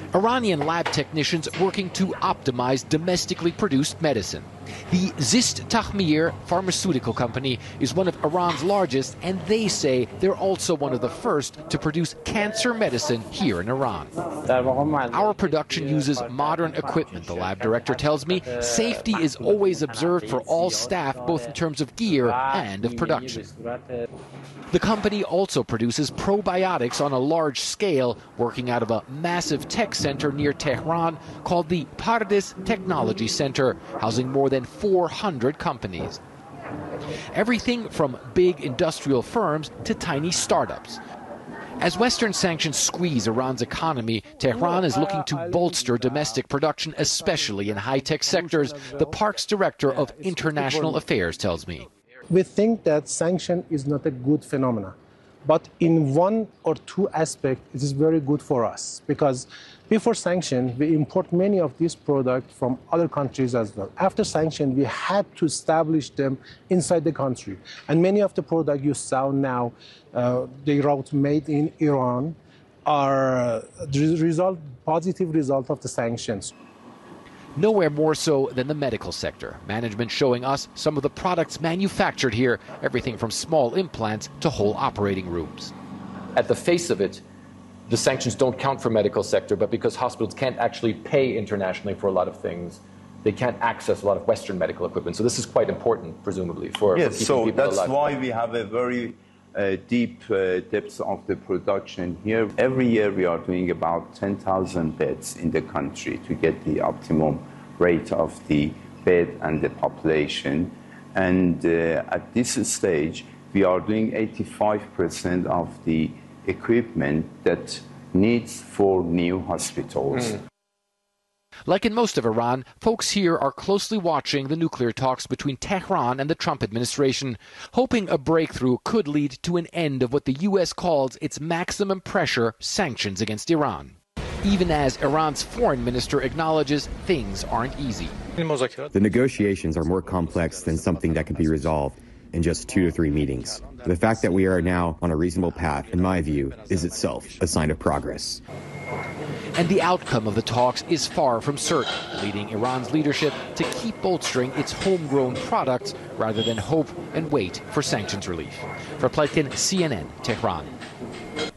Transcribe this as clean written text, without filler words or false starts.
Iranian lab technicians working to optimize domestically produced medicine. The Zist Tahmir pharmaceutical company is one of Iran's largest, and they say they're also one of the first to produce cancer medicine here in Iran. Our production uses modern equipment, the lab director tells me. Safety is always observed for all staff, both in terms of gear and of production. The company also produces probiotics on a large scale, working out of a massive tech center near Tehran called the Pardis Technology Center, housing more than 400 companies. Everything from big industrial firms to tiny startups. As Western sanctions squeeze Iran's economy, Tehran is looking to bolster domestic production, especially in high-tech sectors, the park's director of international affairs tells me. We think that sanction is not a good phenomenon, but in one or two aspects, it is very good for us, because before sanction, we import many of these products from other countries as well. After sanction, we had to establish them inside the country. And many of the products you saw now, they are made in Iran, are the positive result of the sanctions. Nowhere more so than the medical sector. Management showing us some of the products manufactured here, everything from small implants to whole operating rooms. At the face of it, the sanctions don't count for medical sector, but because hospitals can't actually pay internationally for a lot of things, they can't access a lot of Western medical equipment. So this is quite important, presumably, for keeping people alive. Yes, so that's why we have a very deep depths of the production here. Every year we are doing about 10,000 beds in the country to get the optimum rate of the bed and the population. And at this stage, we are doing 85% of the equipment that needs for new hospitals. Like in most of Iran, folks here are closely watching the nuclear talks between Tehran and the Trump administration, hoping a breakthrough could lead to an end of what the U.S. calls its maximum pressure sanctions against Iran. Even as Iran's foreign minister acknowledges things aren't easy. The negotiations are more complex than something that can be resolved in just 2 to 3 meetings. The fact that we are now on a reasonable path, in my view, is itself a sign of progress. And the outcome of the talks is far from certain, leading Iran's leadership to keep bolstering its homegrown products rather than hope and wait for sanctions relief. For Plotkin, CNN, Tehran.